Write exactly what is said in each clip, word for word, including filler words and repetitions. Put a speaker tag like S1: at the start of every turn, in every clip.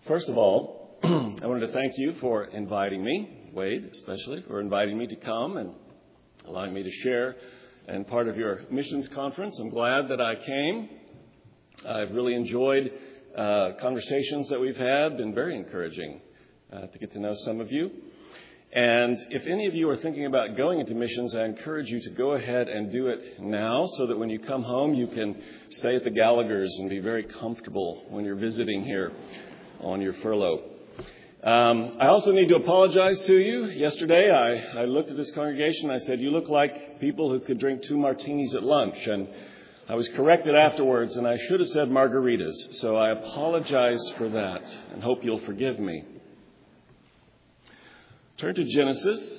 S1: First of all, I wanted to thank you for inviting me, Wade especially, for inviting me to come and allowing me to share in part of your missions conference. I'm glad that I came. I've really enjoyed uh, conversations that we've had, been very encouraging uh, to get to know some of you. And if any of you are thinking about going into missions, I encourage you to go ahead and do it now so that when you come home, you can stay at the Gallagher's and be very comfortable when you're visiting here on your furlough. Um, I also need to apologize to you. Yesterday, I, I looked at this congregation. I said, you look like people who could drink two martinis at lunch. And I was corrected afterwards, and I should have said margaritas. So I apologize for that and hope you'll forgive me. Turn to Genesis,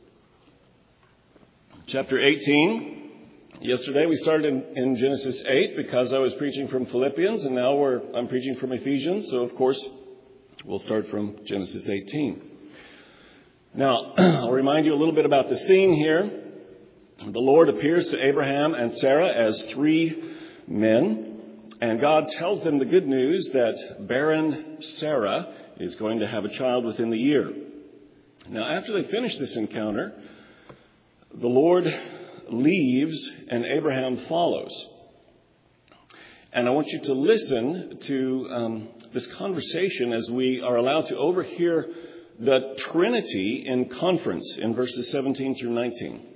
S1: chapter eighteen. Yesterday we started in, in Genesis eight because I was preaching from Philippians, and now we're I'm preaching from Ephesians. So, of course, we'll start from Genesis eighteen. Now, I'll remind you a little bit about the scene here. The Lord appears to Abraham and Sarah as three men, and God tells them the good news that barren Sarah is going to have a child within the year. Now, after they finish this encounter, the Lord leaves and Abraham follows. And I want you to listen to um, this conversation as we are allowed to overhear the Trinity in conference in verses seventeen through nineteen.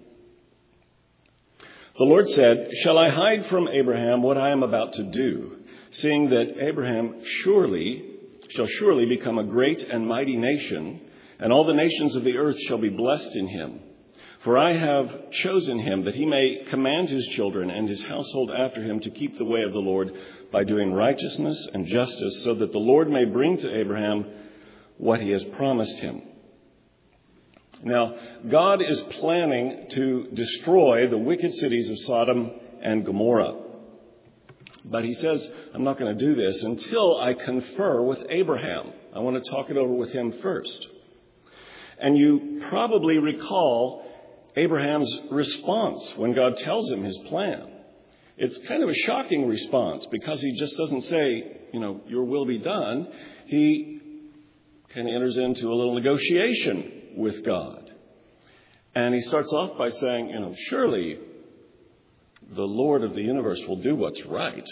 S1: The Lord said, "Shall I hide from Abraham what I am about to do, seeing that Abraham surely shall surely become a great and mighty nation, and all the nations of the earth shall be blessed in him? For I have chosen him that he may command his children and his household after him to keep the way of the Lord by doing righteousness and justice, so that the Lord may bring to Abraham what he has promised him." Now, God is planning to destroy the wicked cities of Sodom and Gomorrah. But he says, I'm not going to do this until I confer with Abraham. I want to talk it over with him first. And you probably recall Abraham's response when God tells him his plan. It's kind of a shocking response because he just doesn't say, you know, your will be done. He kind of enters into a little negotiation with God. And he starts off by saying, you know, surely the Lord of the universe will do what's right.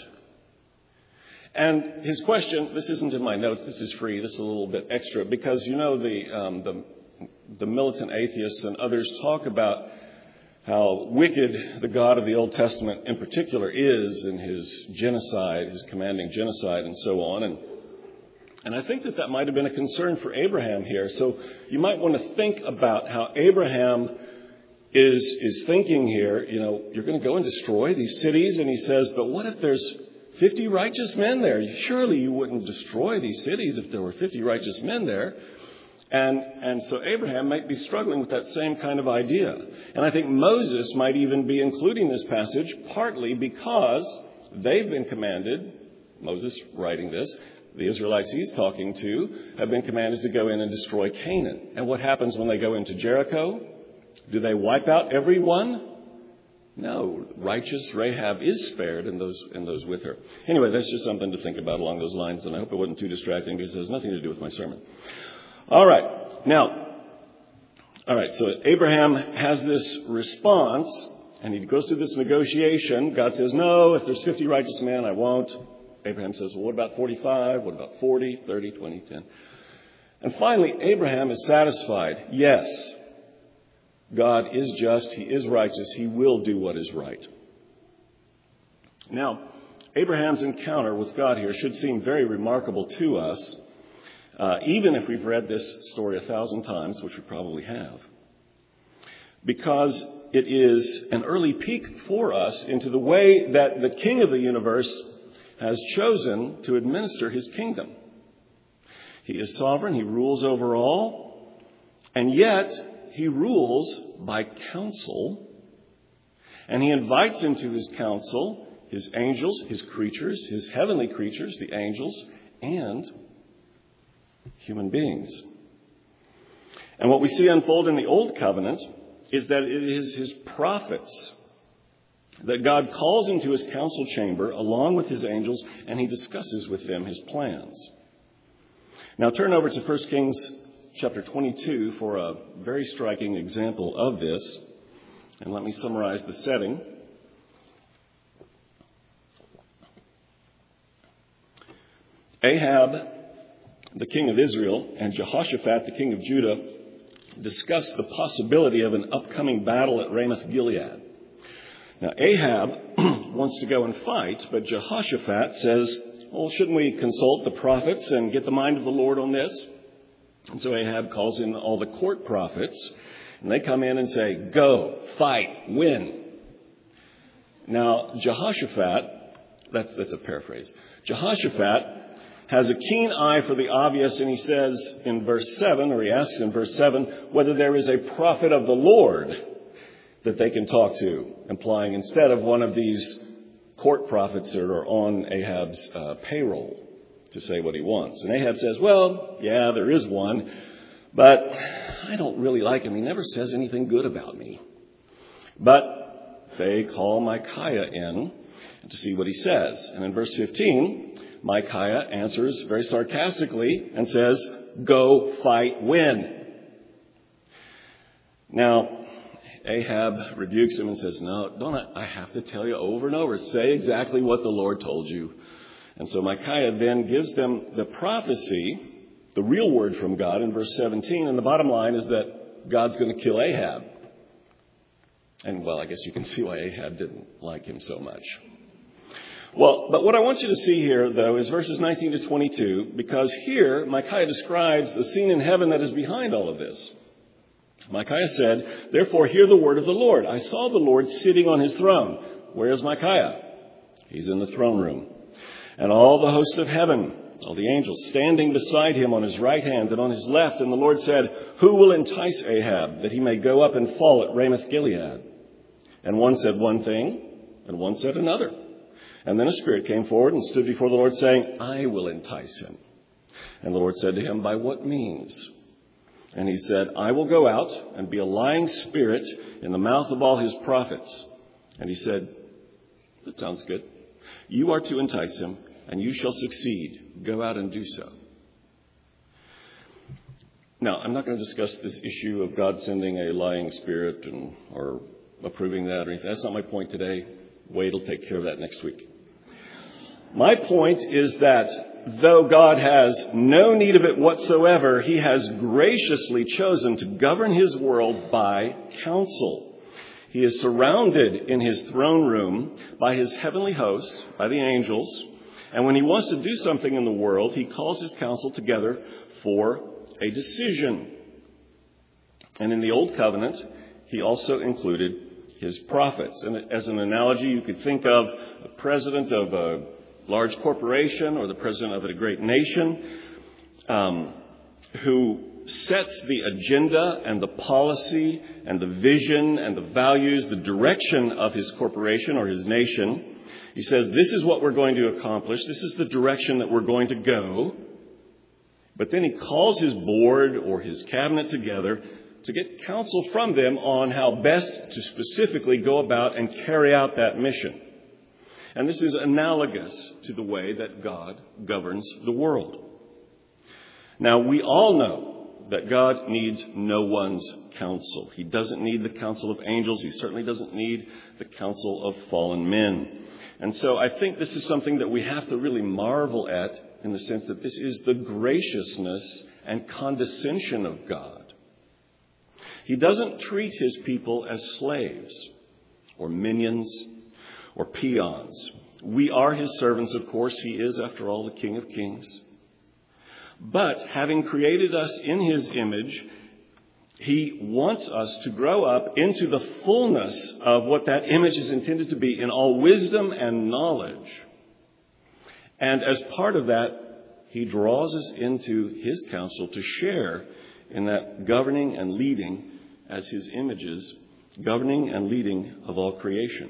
S1: And his question, this isn't in my notes, this is free, this is a little bit extra, because you know the um, the The militant atheists and others talk about how wicked the God of the Old Testament in particular is in his genocide, his commanding genocide and so on. And, and I think that that might have been a concern for Abraham here. So you might want to think about how Abraham is, is thinking here. You know, you're going to go and destroy these cities. And he says, but what if there's fifty righteous men there? Surely you wouldn't destroy these cities if there were fifty righteous men there. And and so Abraham might be struggling with that same kind of idea. And I think Moses might even be including this passage partly because they've been commanded, Moses writing this, the Israelites he's talking to have been commanded to go in and destroy Canaan. And what happens when they go into Jericho? Do they wipe out everyone? No, righteous Rahab is spared and those and those with her. Anyway, that's just something to think about along those lines. And I hope it wasn't too distracting because it has nothing to do with my sermon. All right. Now, all right. So Abraham has this response and he goes through this negotiation. God says, no, if there's fifty righteous men, I won't. Abraham says, well, what about forty-five? What about forty, thirty, twenty, ten? And finally, Abraham is satisfied. Yes, God is just. He is righteous. He will do what is right. Now, Abraham's encounter with God here should seem very remarkable to us. Uh, even if we've read this story a thousand times, which we probably have, because it is an early peek for us into the way that the King of the universe has chosen to administer his kingdom. He is sovereign, he rules over all, and yet he rules by counsel, and he invites into his counsel his angels, his creatures, his heavenly creatures, the angels, and human beings. And what we see unfold in the Old Covenant is that it is his prophets that God calls into his council chamber along with his angels, and he discusses with them his plans. Now turn over to First Kings chapter twenty-two for a very striking example of this. And let me summarize the setting. Ahab, the king of Israel, and Jehoshaphat, the king of Judah, discuss the possibility of an upcoming battle at Ramoth-Gilead. Now, Ahab wants to go and fight, but Jehoshaphat says, well, shouldn't we consult the prophets and get the mind of the Lord on this? And so Ahab calls in all the court prophets, and they come in and say, go, fight, win. Now, Jehoshaphat, that's, that's a paraphrase, Jehoshaphat has a keen eye for the obvious, and he says in verse seven, or he asks in verse seven, whether there is a prophet of the Lord that they can talk to, implying instead of one of these court prophets that are on Ahab's uh, payroll to say what he wants. And Ahab says, well, yeah, there is one, but I don't really like him. He never says anything good about me. But they call Micaiah in to see what he says. And in verse fifteen, Micaiah answers very sarcastically and says, go, fight, win. Now, Ahab rebukes him and says, no, don't I, I have to tell you over and over, say exactly what the Lord told you. And so Micaiah then gives them the prophecy, the real word from God in verse seventeen. And the bottom line is that God's going to kill Ahab. And, well, I guess you can see why Ahab didn't like him so much. Well, but what I want you to see here, though, is verses nineteen to twenty-two, because here Micaiah describes the scene in heaven that is behind all of this. Micaiah said, therefore, hear the word of the Lord. I saw the Lord sitting on his throne. Where is Micaiah? He's in the throne room. And all the hosts of heaven, all the angels, standing beside him on his right hand and on his left. And the Lord said, who will entice Ahab, that he may go up and fall at Ramoth-Gilead? And one said one thing, and one said another. And then a spirit came forward and stood before the Lord, saying, I will entice him. And the Lord said to him, by what means? And he said, I will go out and be a lying spirit in the mouth of all his prophets. And he said, that sounds good. You are to entice him, and you shall succeed. Go out and do so. Now, I'm not going to discuss this issue of God sending a lying spirit and or approving that or anything. That's not my point today. Wade will take care of that next week. My point is that though God has no need of it whatsoever, he has graciously chosen to govern his world by counsel. He is surrounded in his throne room by his heavenly host, by the angels. And when he wants to do something in the world, he calls his council together for a decision. And in the Old Covenant, he also included his prophets. And as an analogy, you could think of the president of a large corporation or the president of a great nation um, who sets the agenda and the policy and the vision and the values, the direction of his corporation or his nation. He says, this is what we're going to accomplish. This is the direction that we're going to go. But then he calls his board or his cabinet together to get counsel from them on how best to specifically go about and carry out that mission. And this is analogous to the way that God governs the world. Now, we all know that God needs no one's counsel. He doesn't need the counsel of angels. He certainly doesn't need the counsel of fallen men. And so I think this is something that we have to really marvel at in the sense that this is the graciousness and condescension of God. He doesn't treat his people as slaves or minions or peons. We are his servants, of course. He is, after all, the King of Kings. But having created us in his image, he wants us to grow up into the fullness of what that image is intended to be in all wisdom and knowledge. And as part of that, he draws us into his counsel to share in that governing and leading as his images, governing and leading of all creation.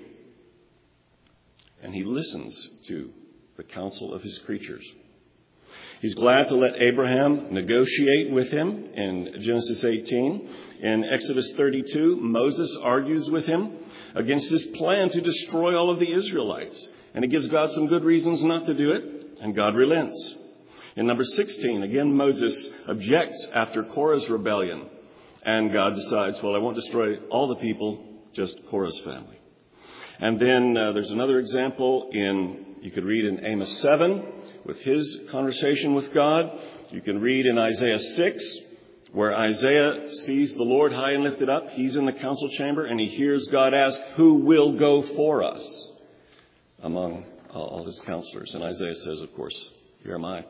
S1: And he listens to the counsel of his creatures. He's glad to let Abraham negotiate with him in Genesis eighteen. In Exodus thirty-two, Moses argues with him against his plan to destroy all of the Israelites. And he gives God some good reasons not to do it, and God relents. In number sixteen, again, Moses objects after Korah's rebellion. And God decides, well, I won't destroy all the people, just Korah's family. And then uh, there's another example in, you could read in Amos seven with his conversation with God. You can read in Isaiah six where Isaiah sees the Lord high and lifted up. He's in the council chamber and he hears God ask, who will go for us among all his counselors? And Isaiah says, of course, here am I.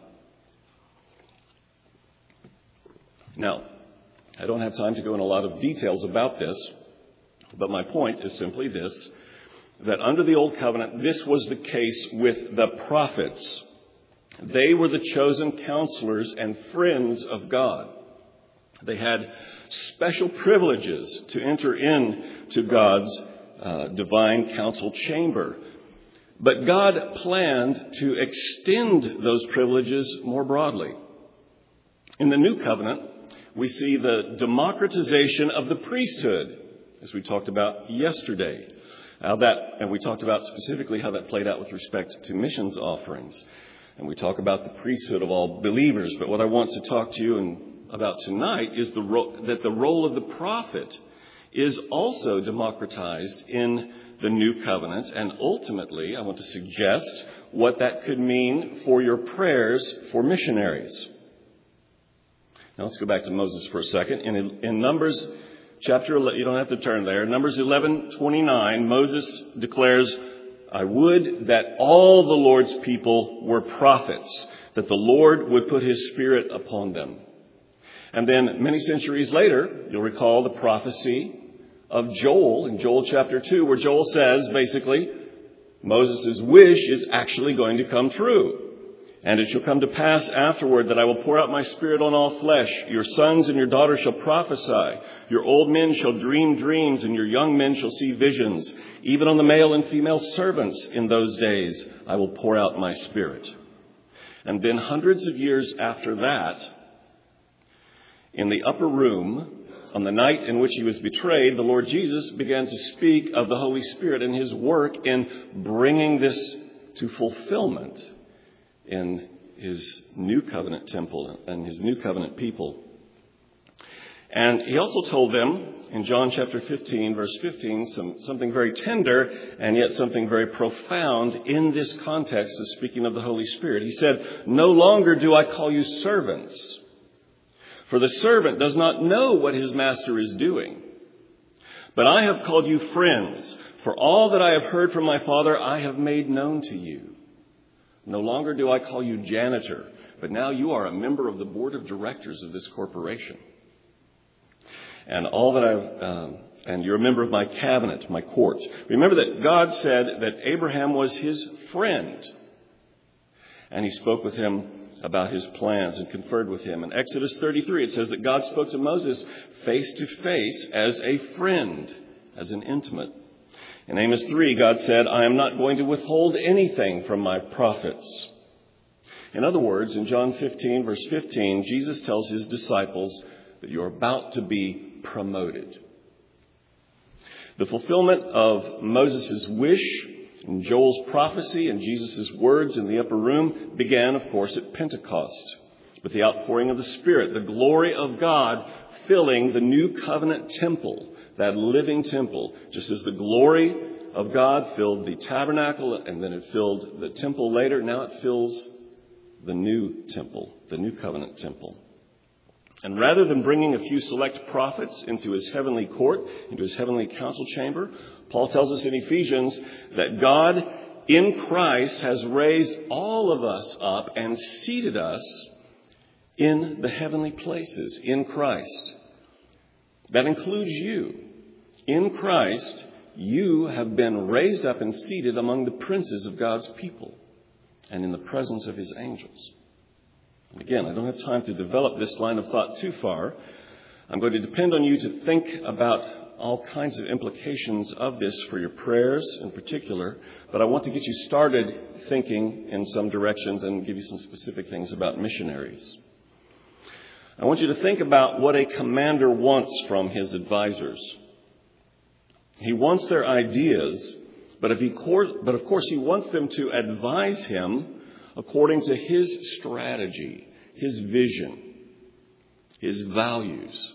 S1: Now, I don't have time to go into a lot of details about this, but my point is simply this, that under the Old Covenant, this was the case with the prophets. They were the chosen counselors and friends of God. They had special privileges to enter into God's uh, divine council chamber. But God planned to extend those privileges more broadly. In the New Covenant, we see the democratization of the priesthood, as we talked about yesterday. How that, and we talked about specifically how that played out with respect to missions offerings. And we talk about the priesthood of all believers. But what I want to talk to you in, about tonight is the ro- that the role of the prophet is also democratized in the New Covenant. And ultimately, I want to suggest what that could mean for your prayers for missionaries. Now let's go back to Moses for a second. In, in Numbers chapter eleven, you don't have to turn there. Numbers eleven twenty-nine, Moses declares, I would that all the Lord's people were prophets, that the Lord would put his Spirit upon them. And then many centuries later, you'll recall the prophecy of Joel in Joel chapter two, where Joel says, basically, Moses' wish is actually going to come true. And it shall come to pass afterward that I will pour out my Spirit on all flesh. Your sons and your daughters shall prophesy. Your old men shall dream dreams, and your young men shall see visions. Even on the male and female servants in those days, I will pour out my Spirit. And then hundreds of years after that, in the upper room, on the night in which he was betrayed, the Lord Jesus began to speak of the Holy Spirit and his work in bringing this to fulfillment in his new covenant temple and his new covenant people. And he also told them in John chapter fifteen, verse fifteen, some, something very tender and yet something very profound in this context of speaking of the Holy Spirit. He said, no longer do I call you servants, for the servant does not know what his master is doing. But I have called you friends, for all that I have heard from my Father I have made known to you. No longer do I call you janitor, but now you are a member of the board of directors of this corporation. And all that I've, um, and you're a member of my cabinet, my court. Remember that God said that Abraham was his friend. And he spoke with him about his plans and conferred with him. In Exodus thirty-three, it says that God spoke to Moses face to face as a friend, as an intimate. In Amos three, God said, I am not going to withhold anything from my prophets. In other words, in John fifteen, verse fifteen, Jesus tells his disciples that you're about to be promoted. The fulfillment of Moses' wish and Joel's prophecy and Jesus' words in the upper room began, of course, at Pentecost with the outpouring of the Spirit, the glory of God filling the new covenant temple, that living temple, just as the glory of God filled the tabernacle and then it filled the temple later. Now it fills the new temple, the new covenant temple. And rather than bringing a few select prophets into his heavenly court, into his heavenly council chamber, Paul tells us in Ephesians that God in Christ has raised all of us up and seated us in the heavenly places in Christ. That includes you. In Christ, you have been raised up and seated among the princes of God's people and in the presence of his angels. And again, I don't have time to develop this line of thought too far. I'm going to depend on you to think about all kinds of implications of this for your prayers in particular, but I want to get you started thinking in some directions and give you some specific things about missionaries. I want you to think about what a commander wants from his advisors. He wants their ideas, but, if he, but of course he wants them to advise him according to his strategy, his vision, his values.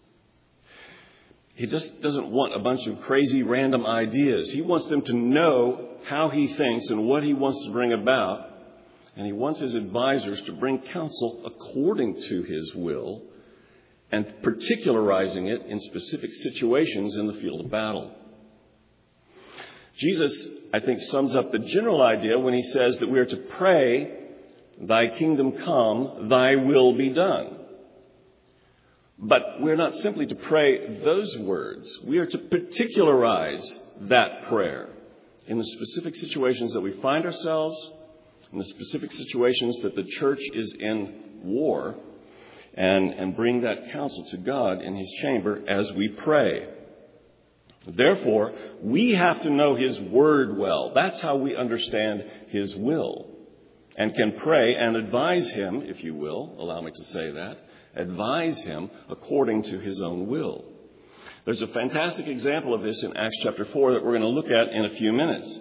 S1: He just doesn't want a bunch of crazy random ideas. He wants them to know how he thinks and what he wants to bring about. And he wants his advisors to bring counsel according to his will and particularizing it in specific situations in the field of battle. Jesus, I think, sums up the general idea when he says that we are to pray, "Thy kingdom come, thy will be done." But we're not simply to pray those words. We are to particularize that prayer in the specific situations that we find ourselves, in the specific situations that the church is in war, and, and bring that counsel to God in his chamber as we pray. Therefore, we have to know his word well. That's how we understand his will and can pray and advise him, if you will, allow me to say that, advise him according to his own will. There's a fantastic example of this in Acts chapter four that we're going to look at in a few minutes.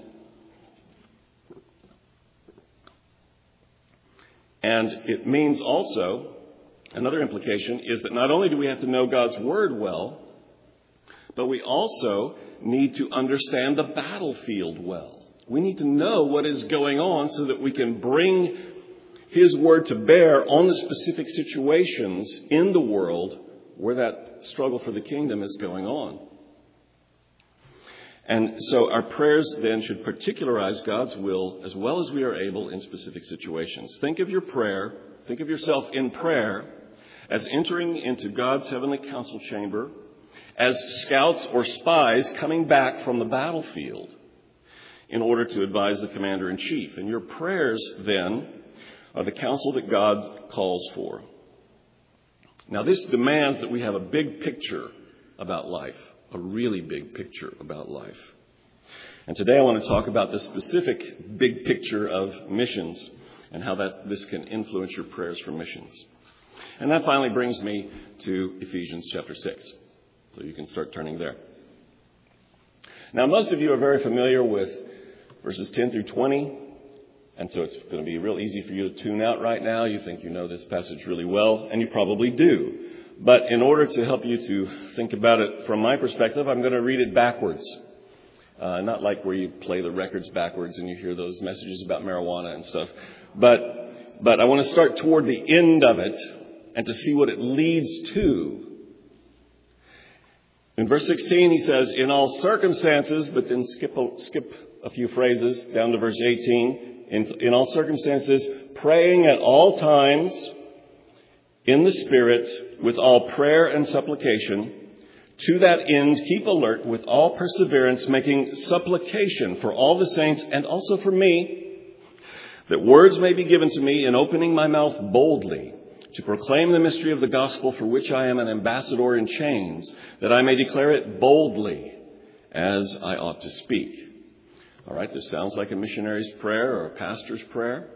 S1: And it means also, another implication is that not only do we have to know God's word well, but we also need to understand the battlefield well. We need to know what is going on so that we can bring his word to bear on the specific situations in the world where that struggle for the kingdom is going on. And so our prayers then should particularize God's will as well as we are able in specific situations. Think of your prayer, think of yourself in prayer as entering into God's heavenly council chamber, as scouts or spies coming back from the battlefield in order to advise the commander-in-chief. And your prayers then are the counsel that God calls for. Now, this demands that we have a big picture about life, a really big picture about life. And today I want to talk about the specific big picture of missions and how that this can influence your prayers for missions. And that finally brings me to Ephesians chapter six. So you can start turning there. Now, most of you are very familiar with verses ten through twenty. And so it's going to be real easy for you to tune out right now. You think you know this passage really well, and you probably do. But in order to help you to think about it from my perspective, I'm going to read it backwards. Uh, not like where you play the records backwards and you hear those messages about marijuana and stuff. But, but I want to start toward the end of it and to see what it leads to. In verse sixteen, he says, "In all circumstances," but then skip a, skip a few phrases down to verse eighteen. In, in all circumstances, praying at all times in the Spirit with all prayer and supplication. To that end, keep alert with all perseverance, making supplication for all the saints and also for me, that words may be given to me in opening my mouth boldly to proclaim the mystery of the gospel, for which I am an ambassador in chains, that I may declare it boldly as I ought to speak. All right, this sounds like a missionary's prayer or a pastor's prayer.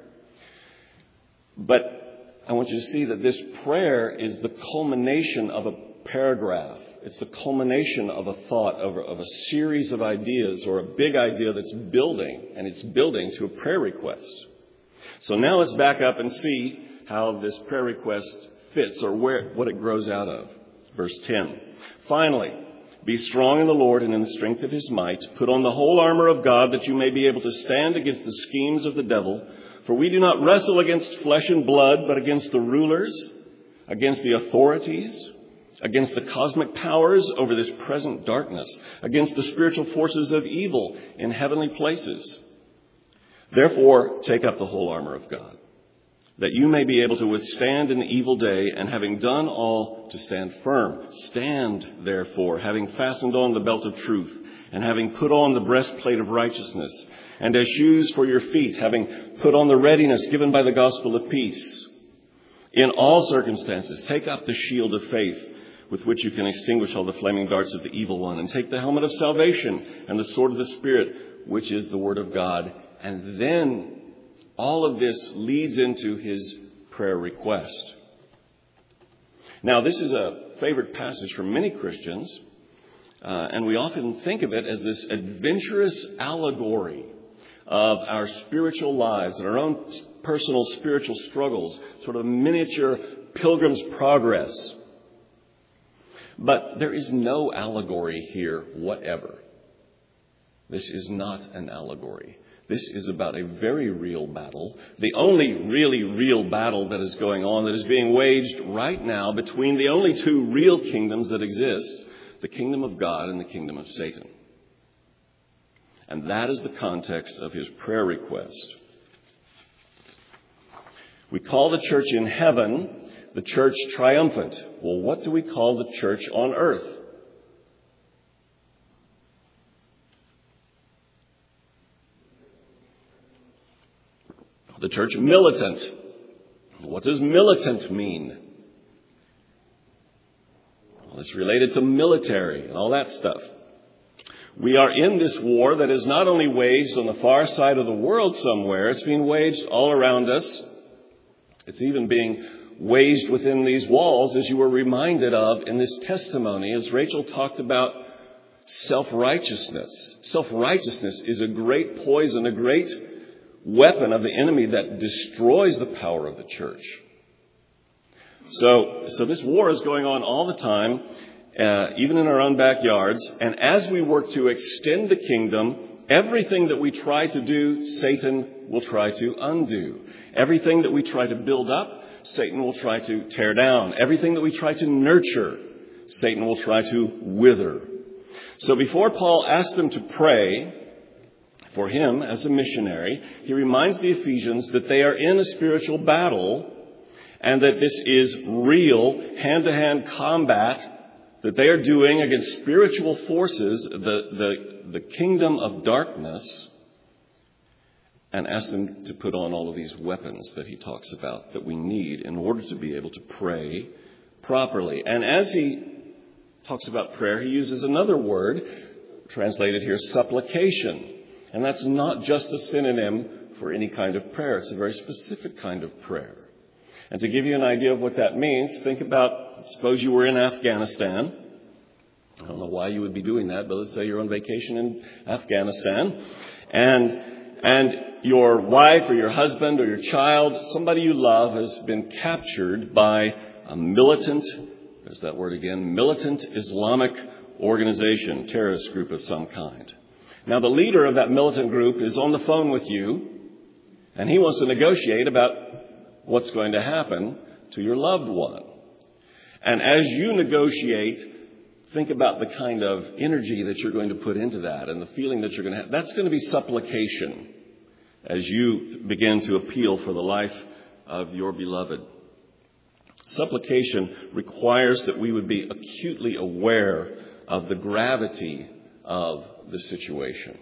S1: But I want you to see that this prayer is the culmination of a paragraph. It's the culmination of a thought, of a, of a series of ideas or a big idea that's building, and it's building to a prayer request. So now let's back up and see how this prayer request fits or where what it grows out of. Verse ten. "Finally, be strong in the Lord and in the strength of his might. Put on the whole armor of God that you may be able to stand against the schemes of the devil. For we do not wrestle against flesh and blood, but against the rulers, against the authorities, against the cosmic powers over this present darkness, against the spiritual forces of evil in heavenly places. Therefore, take up the whole armor of God, that you may be able to withstand in the evil day, and having done all, to stand firm. Stand, therefore, having fastened on the belt of truth, and having put on the breastplate of righteousness, and as shoes for your feet, having put on the readiness given by the gospel of peace. In all circumstances, take up the shield of faith, with which you can extinguish all the flaming darts of the evil one, and take the helmet of salvation and the sword of the Spirit, which is the word of God." And then all of this leads into his prayer request. Now, this is a favorite passage for many Christians, uh, and we often think of it as this adventurous allegory of our spiritual lives and our own personal spiritual struggles, sort of miniature Pilgrim's Progress. But there is no allegory here whatever. This is not an allegory. This is about a very real battle, the only really real battle that is going on, that is being waged right now between the only two real kingdoms that exist, the kingdom of God and the kingdom of Satan. And that is the context of his prayer request. We call the church in heaven the church triumphant. Well, what do we call the church on earth? The church militant. What does militant mean? Well, it's related to military and all that stuff. We are in this war that is not only waged on the far side of the world somewhere, it's being waged all around us. It's even being waged within these walls, as you were reminded of in this testimony, as Rachel talked about self-righteousness. Self-righteousness is a great poison, a great weapon of the enemy that destroys the power of the church. So, so this war is going on all the time, uh, even in our own backyards. And as we work to extend the kingdom, everything that we try to do, Satan will try to undo. Everything that we try to build up, Satan will try to tear down. Everything that we try to nurture, Satan will try to wither. So before Paul asked them to pray for him as a missionary, he reminds the Ephesians that they are in a spiritual battle and that this is real hand-to-hand combat that they are doing against spiritual forces, the, the, the kingdom of darkness, and ask them to put on all of these weapons that he talks about that we need in order to be able to pray properly. And as he talks about prayer, he uses another word, translated here, supplication. And that's not just a synonym for any kind of prayer. It's a very specific kind of prayer. And to give you an idea of what that means, think about, suppose you were in Afghanistan. I don't know why you would be doing that, but let's say you're on vacation in Afghanistan. And, and your wife or your husband or your child, somebody you love, has been captured by a militant, there's that word again, militant Islamic organization, terrorist group of some kind. Now, the leader of that militant group is on the phone with you, and he wants to negotiate about what's going to happen to your loved one. And as you negotiate, think about the kind of energy that you're going to put into that and the feeling that you're going to have. That's going to be supplication as you begin to appeal for the life of your beloved. Supplication requires that we would be acutely aware of the gravity of the situation.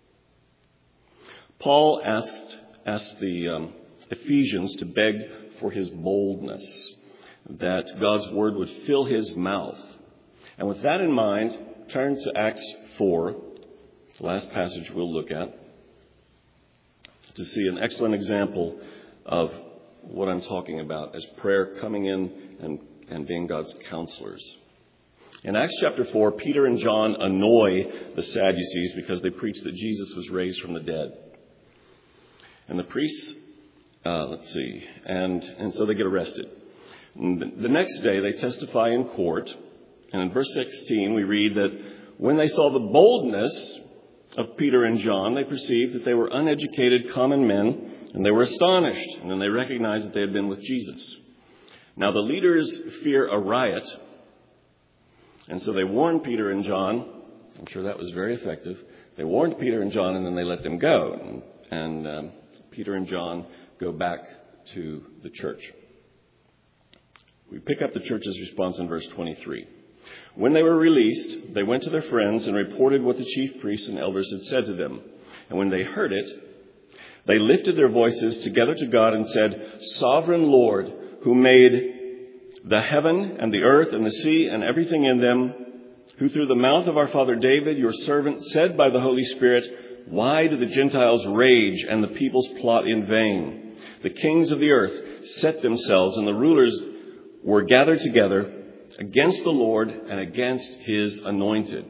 S1: Paul asked, asked the um, Ephesians to beg for his boldness, that God's word would fill his mouth. And with that in mind, turn to Acts four, the last passage we'll look at, to see an excellent example of what I'm talking about as prayer coming in and, and being God's counselors. In Acts chapter four, Peter and John annoy the Sadducees because they preach that Jesus was raised from the dead. And the priests, uh, let's see, and, and so they get arrested. And the next day they testify in court. And in verse sixteen, we read that when they saw the boldness of Peter and John, they perceived that they were uneducated common men, and they were astonished. And then they recognized that they had been with Jesus. Now the leaders fear a riot. And so they warned Peter and John. I'm sure that was very effective. They warned Peter and John, and then they let them go. And, and um, Peter and John go back to the church. We pick up the church's response in verse twenty-three. When they were released, they went to their friends and reported what the chief priests and elders had said to them. And when they heard it, they lifted their voices together to God and said, "Sovereign Lord, who made the heaven and the earth and the sea and everything in them, who through the mouth of our father David, your servant, said by the Holy Spirit, why do the Gentiles rage and the peoples plot in vain? The kings of the earth set themselves, and the rulers were gathered together against the Lord and against his anointed.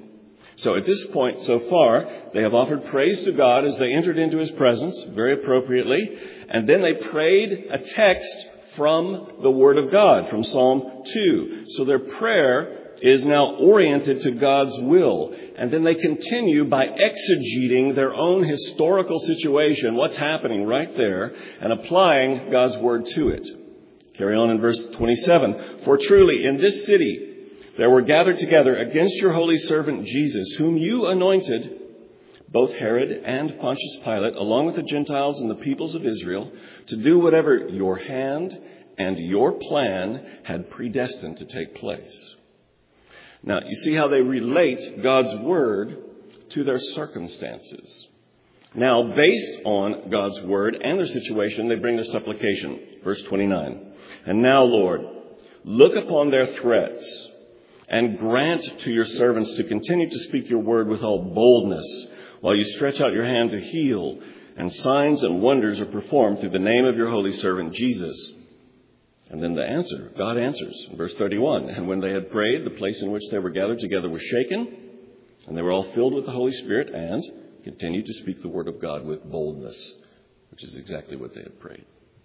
S1: So at this point so far, they have offered praise to God as they entered into his presence, very appropriately. And then they prayed a text from the Word of God, from Psalm two. So their prayer is now oriented to God's will. And then they continue by exegeting their own historical situation, what's happening right there, and applying God's Word to it. Carry on in verse twenty-seven. For truly in this city there were gathered together against your holy servant Jesus, whom you anointed, both Herod and Pontius Pilate, along with the Gentiles and the peoples of Israel, to do whatever your hand and your plan had predestined to take place. Now, you see how they relate God's word to their circumstances. Now, based on God's word and their situation, they bring their supplication. Verse twenty-nine. And now, Lord, look upon their threats and grant to your servants to continue to speak your word with all boldness, while you stretch out your hand to heal, and signs and wonders are performed through the name of your holy servant Jesus. And then the answer, God answers in verse thirty-one. And when they had prayed, the place in which they were gathered together was shaken, and they were all filled with the Holy Spirit and continued to speak the word of God with boldness, which is exactly what they had prayed.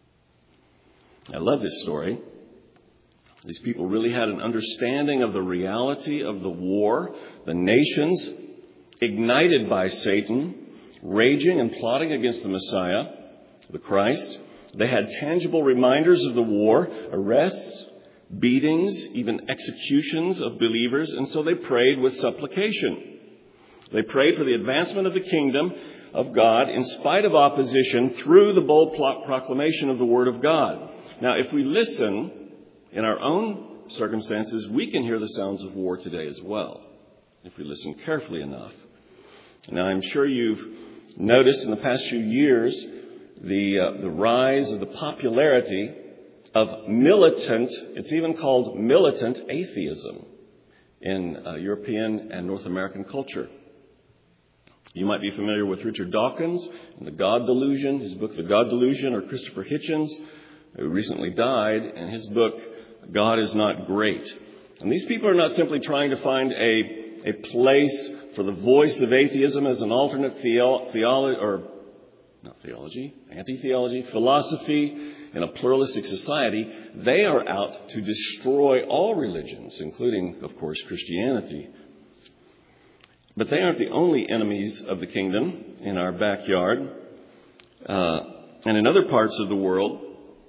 S1: I love this story. These people really had an understanding of the reality of the war, the nations ignited by Satan, raging and plotting against the Messiah, the Christ. They had tangible reminders of the war, arrests, beatings, even executions of believers, and so they prayed with supplication. They prayed for the advancement of the kingdom of God in spite of opposition through the bold proclamation of the Word of God. Now, if we listen in our own circumstances, we can hear the sounds of war today as well, if we listen carefully enough. Now, I'm sure you've noticed in the past few years the uh, the rise of the popularity of militant, it's even called militant atheism in uh, European and North American culture. You might be familiar with Richard Dawkins and The God Delusion, his book The God Delusion, or Christopher Hitchens, who recently died, and his book God is Not Great. And these people are not simply trying to find a, a place for the voice of atheism as an alternate theo- theology, or not theology, anti-theology, philosophy in a pluralistic society. They are out to destroy all religions, including, of course, Christianity. But they aren't the only enemies of the kingdom in our backyard. Uh, and in other parts of the world,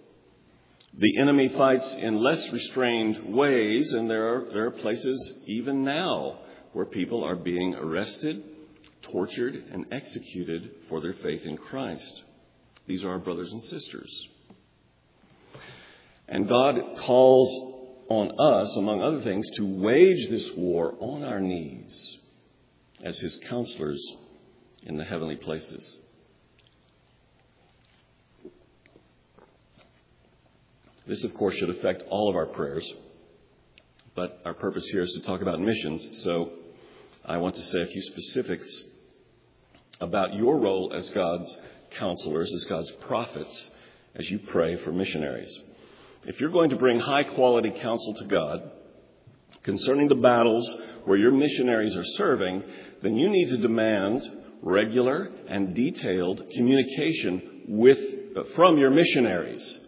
S1: the enemy fights in less restrained ways, and there are, there are places even now where people are being arrested, tortured, and executed for their faith in Christ. These are our brothers and sisters. And God calls on us, among other things, to wage this war on our knees as his counselors in the heavenly places. This, of course, should affect all of our prayers, but our purpose here is to talk about missions, so I want to say a few specifics about your role as God's counselors, as God's prophets, as you pray for missionaries. If you're going to bring high-quality counsel to God concerning the battles where your missionaries are serving, then you need to demand regular and detailed communication with from your missionaries.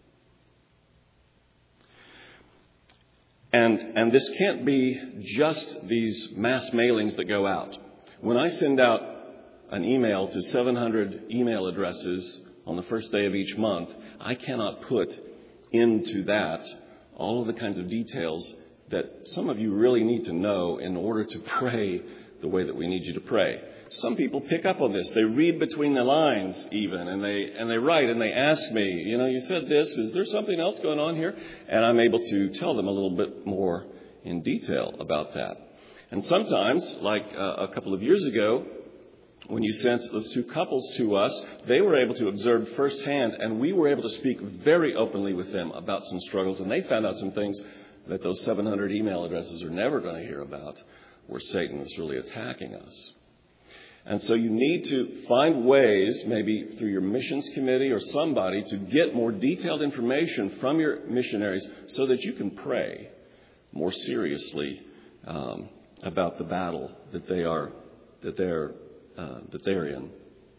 S1: And, and this can't be just these mass mailings that go out. When I send out an email to seven hundred email addresses on the first day of each month, I cannot put into that all of the kinds of details that some of you really need to know in order to pray the way that we need you to pray. Some people pick up on this. They read between the lines even, and they and they write and they ask me, you know, you said this, is there something else going on here? And I'm able to tell them a little bit more in detail about that. And sometimes, like uh, a couple of years ago, when you sent those two couples to us, they were able to observe firsthand, and we were able to speak very openly with them about some struggles, and they found out some things that those seven hundred email addresses are never going to hear about, where Satan is really attacking us. And so you need to find ways, maybe through your missions committee or somebody, to get more detailed information from your missionaries so that you can pray more seriously um, about the battle that they are that they're uh, that they're in.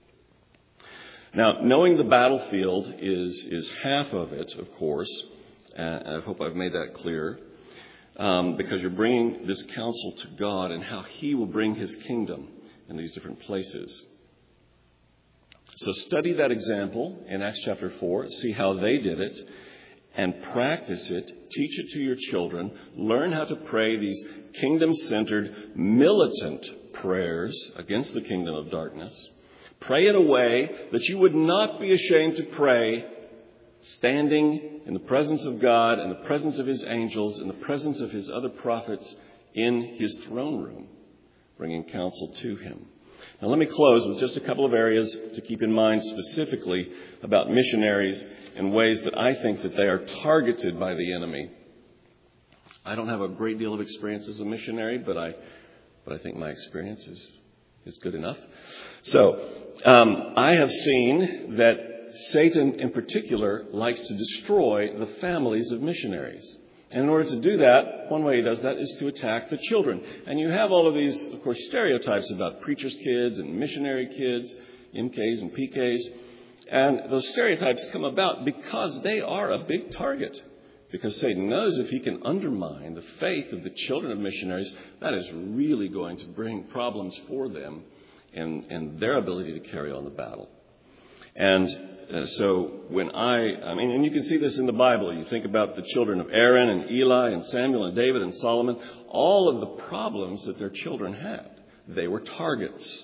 S1: Now, knowing the battlefield is is half of it, of course, and I hope I've made that clear, um, because you're bringing this counsel to God and how He will bring His kingdom in these different places. So study that example in Acts chapter four, see how they did it, and practice it, teach it to your children, learn how to pray these kingdom-centered, militant prayers against the kingdom of darkness. Pray in a way that you would not be ashamed to pray standing in the presence of God, in the presence of His angels, in the presence of His other prophets in His throne room, bringing counsel to Him. Now let me close with just a couple of areas to keep in mind specifically about missionaries in ways that I think that they are targeted by the enemy. I don't have a great deal of experience as a missionary, but I but I think my experience is, is good enough. So um, I have seen that Satan in particular likes to destroy the families of missionaries. And in order to do that, one way he does that is to attack the children. And you have all of these, of course, stereotypes about preachers' kids and missionary kids, M Ks and P Ks. And those stereotypes come about because they are a big target. Because Satan knows if he can undermine the faith of the children of missionaries, that is really going to bring problems for them and, and their ability to carry on the battle. And uh, so when I, I mean, and you can see this in the Bible. You think about the children of Aaron and Eli and Samuel and David and Solomon, all of the problems that their children had. They were targets.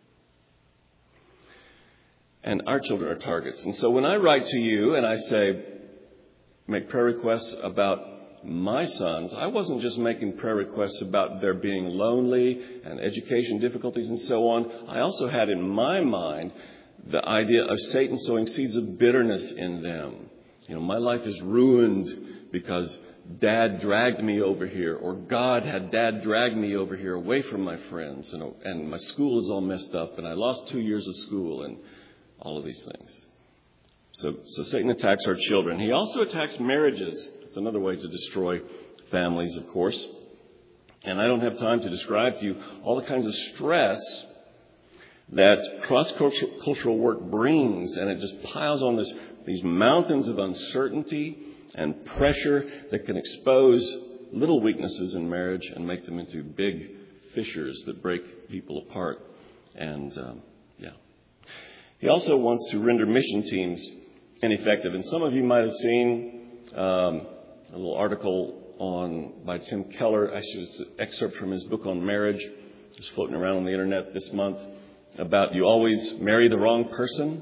S1: And our children are targets. And so when I write to you and I say, make prayer requests about my sons, I wasn't just making prayer requests about their being lonely and education difficulties and so on. I also had in my mind the idea of Satan sowing seeds of bitterness in them. You know, my life is ruined because Dad dragged me over here, or God had Dad drag me over here away from my friends, and, and my school is all messed up, and I lost two years of school, and all of these things. So, so Satan attacks our children. He also attacks marriages. It's another way to destroy families, of course. And I don't have time to describe to you all the kinds of stress that cross-cultural work brings, and it just piles on this, these mountains of uncertainty and pressure that can expose little weaknesses in marriage and make them into big fissures that break people apart. And, um, yeah. He also wants to render mission teams ineffective. And some of you might have seen um, a little article on by Tim Keller, actually it's an excerpt from his book on marriage. It's floating around on the internet this month, about you always marry the wrong person.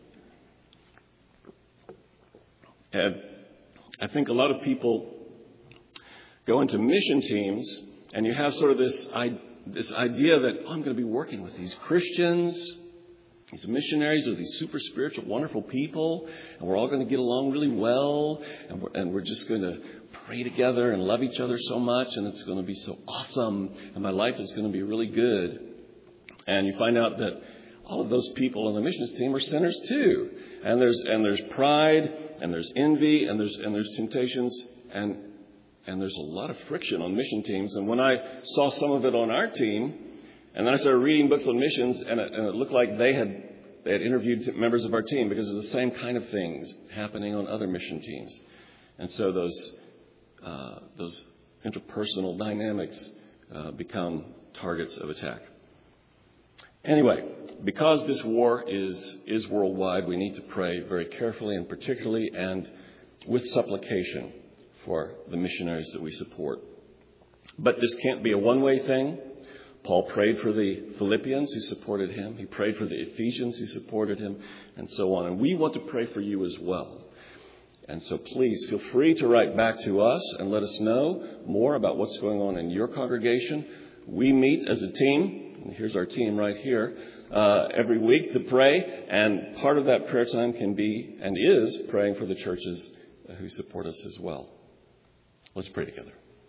S1: And I think a lot of people go into mission teams and you have sort of this, this idea that, oh, I'm going to be working with these Christians, these missionaries are these super spiritual, wonderful people, and we're all going to get along really well, and we're, and we're just going to pray together and love each other so much, and it's going to be so awesome, and my life is going to be really good. And you find out that all of those people on the missions team are sinners too. And there's and there's pride, and there's envy, and there's and there's temptations, and and there's a lot of friction on mission teams. And when I saw some of it on our team, and then I started reading books on missions, and it, and it looked like they had they had interviewed members of our team because of the same kind of things happening on other mission teams. And so those uh, those interpersonal dynamics uh, become targets of attack. Anyway, because this war is is worldwide, we need to pray very carefully and particularly and with supplication for the missionaries that we support. But this can't be a one-way thing. Paul prayed for the Philippians who supported him. He prayed for the Ephesians who supported him, and so on. And we want to pray for you as well. And so please feel free to write back to us and let us know more about what's going on in your congregation. We meet as a team. And here's our team right here, uh, every week to pray. And part of that prayer time can be and is praying for the churches who support us as well. Let's pray together.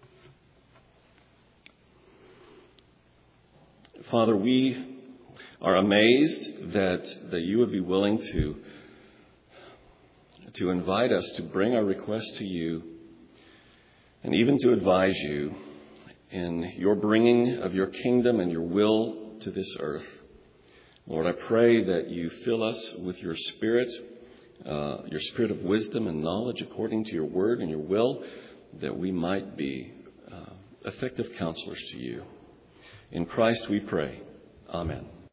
S1: Father, we are amazed that, that you would be willing to, to invite us to bring our request to you and even to advise you in your bringing of your kingdom and your will to this earth. Lord, I pray that you fill us with your Spirit, uh, your Spirit of wisdom and knowledge according to your word and your will, that we might be uh, effective counselors to you. In Christ we pray. Amen.